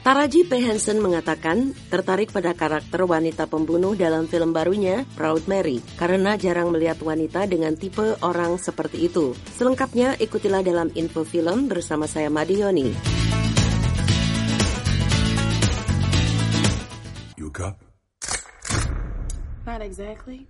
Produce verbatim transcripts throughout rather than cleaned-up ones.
Taraji P. Henson mengatakan tertarik pada karakter wanita pembunuh dalam film barunya, Proud Mary, karena jarang melihat wanita dengan tipe orang seperti itu. Selengkapnya ikutilah dalam info film bersama saya Madioni. You a cop? Not exactly.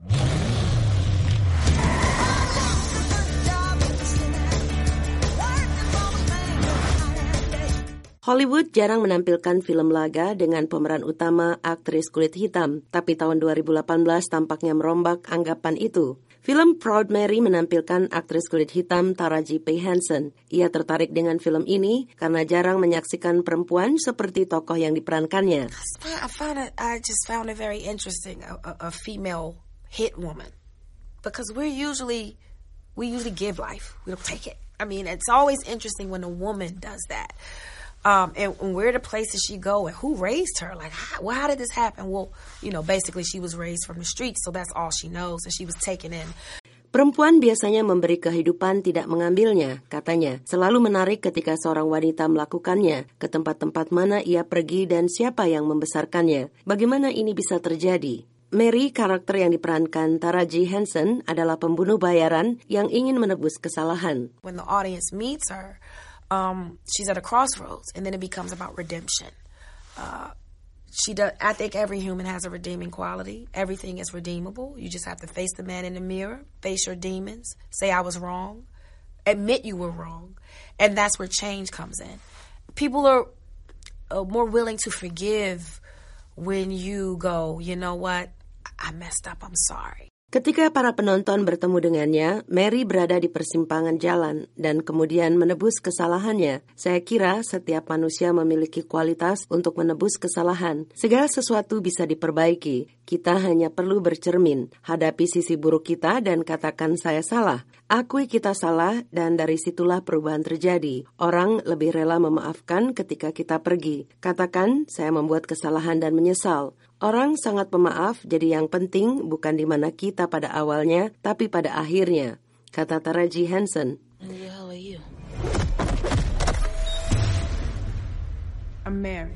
Hollywood jarang menampilkan film laga dengan pemeran utama aktris kulit hitam, tapi tahun dua ribu delapan belas tampaknya merombak anggapan itu. Film Proud Mary menampilkan aktris kulit hitam Taraji P. Henson. Ia tertarik dengan film ini karena jarang menyaksikan perempuan seperti tokoh yang diperankannya. I found it. I just found it very interesting, a, a, a female hit woman, because we're usually we usually give life. We don't take it. I mean, it's always interesting when a woman does that. Um, and, and where the places she go and who raised her? Like, how, well, how did this happen? Well, you know, basically she was raised from the streets, so that's all she knows, and she was taken in. Perempuan biasanya memberi kehidupan, tidak mengambilnya, katanya. Selalu menarik ketika seorang wanita melakukannya, ke tempat-tempat mana ia pergi dan siapa yang membesarkannya. Bagaimana ini bisa terjadi? Mary, karakter yang diperankan Taraji Henson, adalah pembunuh bayaran yang ingin menebus kesalahan. When the audience meets her, Um, she's at a crossroads, and then it becomes about redemption. Uh, she does. I think every human has a redeeming quality. Everything is redeemable. You just have to face the man in the mirror, face your demons, say I was wrong, admit you were wrong, and that's where change comes in. People are uh, more willing to forgive when you go, you know what, I messed up, I'm sorry. Ketika para penonton bertemu dengannya, Mary berada di persimpangan jalan dan kemudian menebus kesalahannya. Saya kira setiap manusia memiliki kualitas untuk menebus kesalahan. Segala sesuatu bisa diperbaiki. Kita hanya perlu bercermin, hadapi sisi buruk kita dan katakan saya salah. Akui kita salah dan dari situlah perubahan terjadi. Orang lebih rela memaafkan ketika kita pergi. Katakan saya membuat kesalahan dan menyesal. Orang sangat pemaaf, jadi yang penting bukan di mana kita pada awalnya, tapi pada akhirnya, kata Taraji Henson. Who the hell are you? I'm Mary.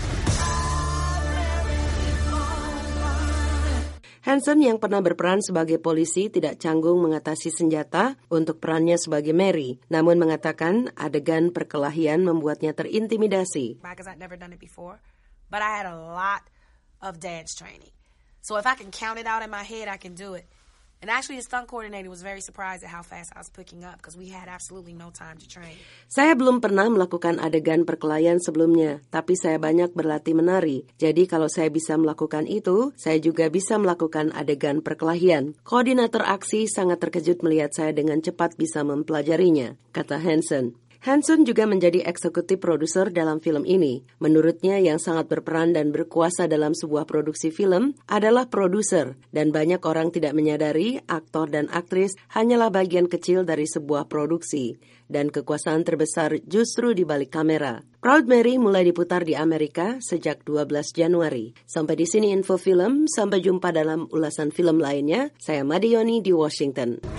Henson yang pernah berperan sebagai polisi tidak canggung mengatasi senjata untuk perannya sebagai Mary, namun mengatakan adegan perkelahian membuatnya terintimidasi. Because I'd never done it before, but I had a lot of dance training. So if I can count it out in my head, I can do it. And actually the stunt coordinator was very surprised at how fast I was picking up because we had absolutely no time to train. Saya belum pernah melakukan adegan perkelahian sebelumnya, tapi saya banyak berlatih menari. Jadi kalau saya bisa melakukan itu, saya juga bisa melakukan adegan perkelahian. Koordinator aksi sangat terkejut melihat saya dengan cepat bisa mempelajarinya, kata Henson. Henson juga menjadi eksekutif produser dalam film ini. Menurutnya yang sangat berperan dan berkuasa dalam sebuah produksi film adalah produser, dan banyak orang tidak menyadari aktor dan aktris hanyalah bagian kecil dari sebuah produksi, dan kekuasaan terbesar justru di balik kamera. Proud Mary mulai diputar di Amerika sejak dua belas Januari. Sampai di sini info film, sampai jumpa dalam ulasan film lainnya. Saya Madioni di Washington.